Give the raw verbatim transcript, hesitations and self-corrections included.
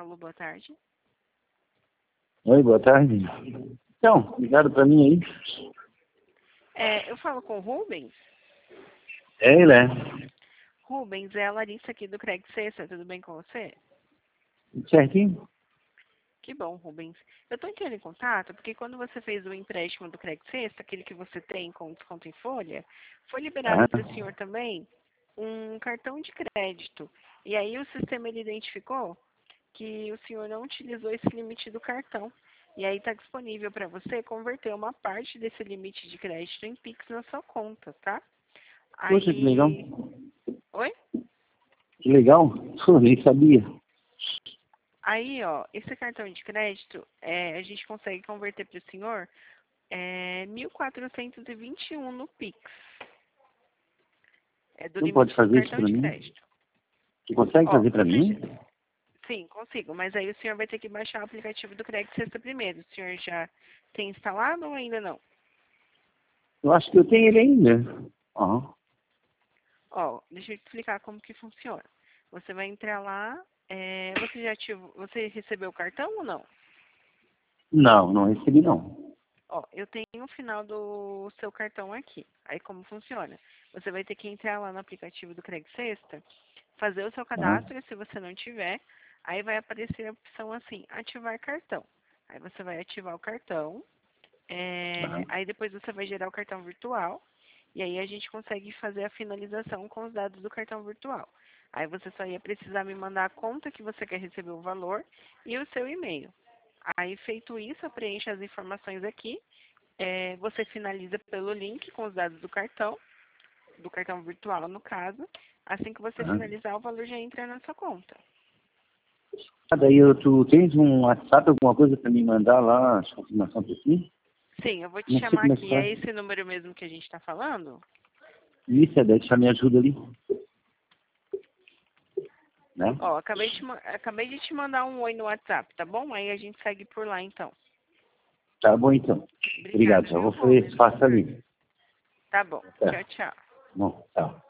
Paulo, boa tarde. Oi, boa tarde. Então, ligado pra mim aí. É, eu falo com o Rubens. É ele, é. Rubens, é a Larissa aqui do Craig Cesta, tudo bem com você? Certinho? Que bom, Rubens. Eu estou entrando em contato porque quando você fez o empréstimo do Craig Cesta, aquele que você tem com desconto em folha, foi liberado Ah, para o senhor também um cartão de crédito. E aí o sistema ele identificou que o senhor não utilizou esse limite do cartão. E aí está disponível para você converter uma parte desse limite de crédito em Pix na sua conta, tá? poxa, que legal. Aí... Oi? Que legal. Pô, nem sabia. Aí, ó, esse cartão de crédito, é, a gente consegue converter para o senhor é, mil quatrocentos e vinte e um no Pix. É do Não pode limite do fazer isso cartão pra de mim? crédito. Você consegue Ó, fazer pra você mim? já... Sim, consigo, mas aí o senhor vai ter que baixar o aplicativo do Credit Sexta primeiro. O senhor já tem instalado ou ainda não? Eu acho que eu tenho ele ainda. Aham. Ó, deixa eu te explicar como que funciona. Você vai entrar lá, é, você já ativou, você recebeu o cartão ou não? Não, não recebi não. Ó, eu tenho o final do seu cartão aqui. Aí como funciona? Você vai ter que entrar lá no aplicativo do Craig Sexta, fazer o seu Aham. cadastro, se você não tiver, aí vai aparecer a opção assim, ativar cartão. Aí você vai ativar o cartão, é, Aham. aí depois você vai gerar o cartão virtual, e aí a gente consegue fazer a finalização com os dados do cartão virtual. Aí você só ia precisar me mandar a conta que você quer receber o valor e o seu e-mail. Aí, feito isso, eu preencho as informações aqui. É, você finaliza pelo link com os dados do cartão, do cartão virtual, no caso. Assim que você Aham. finalizar, o valor já entra na sua conta. Ah, daí eu, tu tens um WhatsApp, alguma coisa pra me mandar lá, as confirmações pra ti? Sim, eu vou te Não sei chamar como é que aqui. faz. É esse número mesmo que a gente está falando? Isso, é, daí já me ajuda ali. Né? Ó, acabei de, ma- acabei de te mandar um oi no WhatsApp, tá bom? Aí a gente segue por lá, então. Tá bom então. Obrigado, Obrigada, já viu, vou fazer Rubens? espaço ali. Tá bom. Tá. Tchau, tchau. Bom, tá.